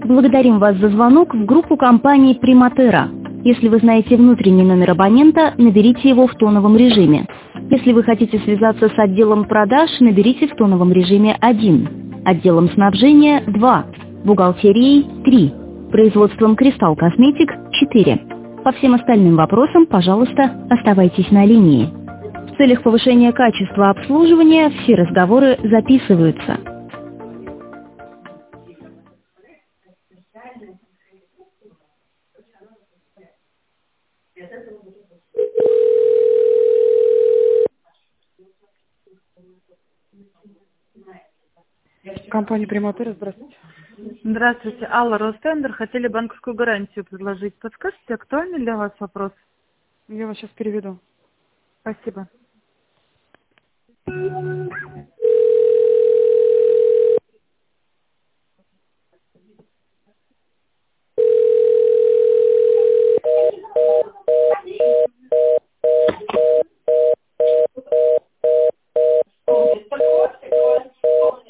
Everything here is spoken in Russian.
Благодарим вас за звонок в группу компании «Приматера». Если вы знаете внутренний номер абонента, наберите его в тоновом режиме. Если вы хотите связаться с отделом продаж, наберите в тоновом режиме 1, отделом снабжения 2, бухгалтерией 3, производством «Кристалл Косметик» 4. По всем остальным вопросам, пожалуйста, оставайтесь на линии. В целях повышения качества обслуживания все разговоры записываются. Компания «Приматера», здравствуйте. Здравствуйте, Алла, Ростендер. Хотели банковскую гарантию предложить. Подскажите, актуальный для вас вопрос? Я вас сейчас переведу. Спасибо.